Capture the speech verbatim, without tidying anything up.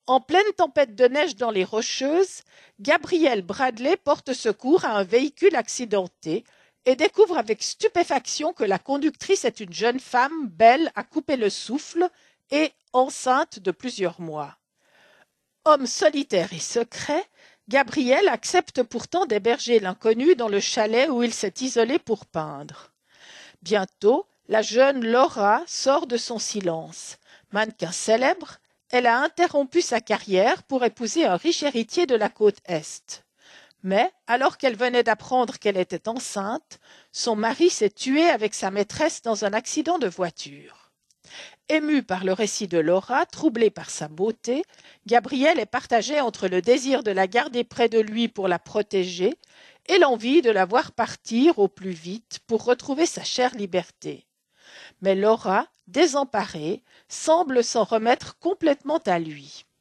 En pleine tempête de neige dans les Rocheuses, Gabrielle Bradley porte secours à un véhicule accidenté et découvre avec stupéfaction que la conductrice est une jeune femme belle à couper le souffle et enceinte de plusieurs mois. Homme solitaire et secret, Gabriel accepte pourtant d'héberger l'inconnu dans le chalet où il s'est isolé pour peindre. Bientôt, la jeune Laura sort de son silence. Mannequin célèbre, elle a interrompu sa carrière pour épouser un riche héritier de la côte Est. Mais, alors qu'elle venait d'apprendre qu'elle était enceinte, son mari s'est tué avec sa maîtresse dans un accident de voiture. Ému par le récit de Laura, troublé par sa beauté, Gabriel est partagé entre le désir de la garder près de lui pour la protéger et l'envie de la voir partir au plus vite pour retrouver sa chère liberté. Mais Laura, désemparée, semble s'en remettre complètement à lui.